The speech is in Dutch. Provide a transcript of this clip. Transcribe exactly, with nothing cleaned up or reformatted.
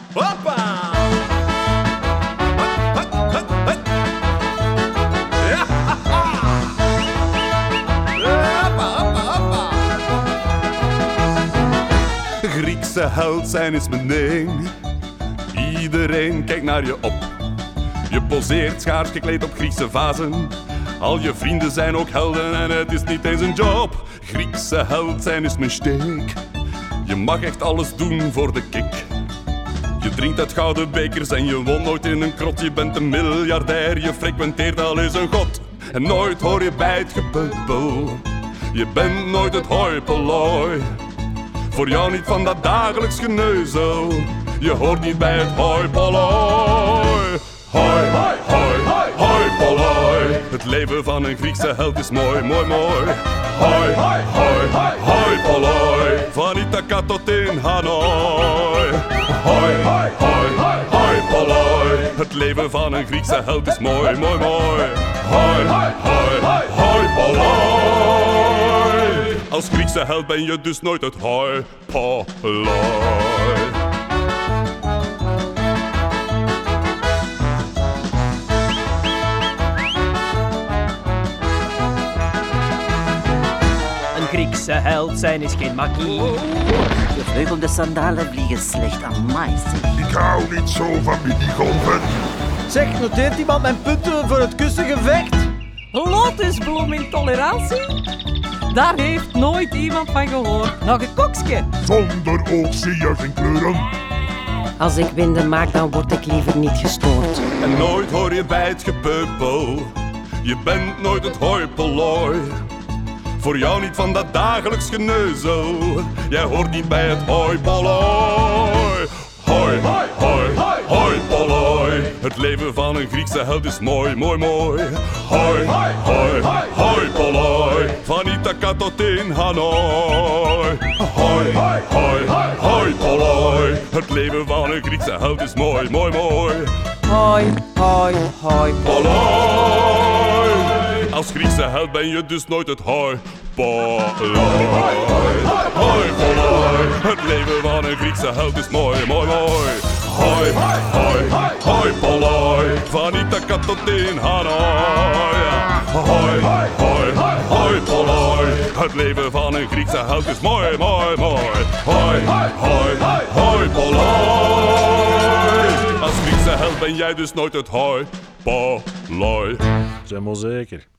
Hoppa! Ja, haha! Hoppa, hoppa, hoppa! Griekse held zijn is mijn ding. Iedereen kijkt naar je op. Je poseert schaars gekleed op Griekse vazen. Al je vrienden zijn ook helden en het is niet eens een job. Griekse held zijn is mijn steek. Je mag echt alles doen voor de kick. Je drinkt uit gouden bekers en je woont nooit in een krot. Je bent een miljardair, je frequenteert al eens een god. En nooit hoor je bij het gebubbel. Je bent nooit het hoi polloi. Voor jou niet van dat dagelijks geneuzel. Je hoort niet bij het hoi polloi. Hoi, hoi, hoi, hoi, hoi polloi. Het leven van een Griekse held is mooi, mooi, mooi. Hoi, hoi, hoi, hoi, hoi polloi. Van Ithaca tot in Hanoi. Hoi, hoi, hoi, hoi, hoi polloi. Het leven van een Griekse held is mooi, mooi, mooi. Hoi, hoi, hoi, hoi, hoi polloi. Als Griekse held ben je dus nooit het hoi polloi. Griekse held zijn is geen magie. Gevleugelde sandalen vliegen slecht aan mij. Ik hou niet zo van minigolven. Zeg, noteert iemand mijn punten voor het kussengevecht? Lotusbloemintolerantie? Daar heeft nooit iemand van gehoord. Nog een koksje. Zonder oog zie je geen kleuren. Als ik winden maak, dan word ik liever niet gestoord. En nooit hoor je bij het gepeupel. Je bent nooit het hoi polloi. Voor jou niet van dat dagelijks geneuzel. Jij hoort niet bij het hoi polloi. Hoi, hoi, hoi, hoi, hoi polloi. Het leven van een Griekse held is mooi, mooi, mooi. Hoi, hoi, hoi, hoi, hoi polloi. Van Ithaca tot in Hanoi. Hoi, hoi, hoi, hoi, hoi polloi. Het leven van een Griekse held is mooi, mooi, mooi. Hoi, hoi, hoi Polloi. Als Griekse held ben je dus nooit het hoi polloi. Hoi polloi. Het leven van een Griekse held is mooi, mooi, mooi. Hoi, hoi, hoi polloi. Van Ithaca tot in Hanoi. Hoi, hoi, hoi polloi. Het leven van een Griekse held is mooi, mooi, mooi. Hoi, hoi, hoi polloi. Als Griekse held ben jij dus nooit het hoi polloi. Zijn maar zeker.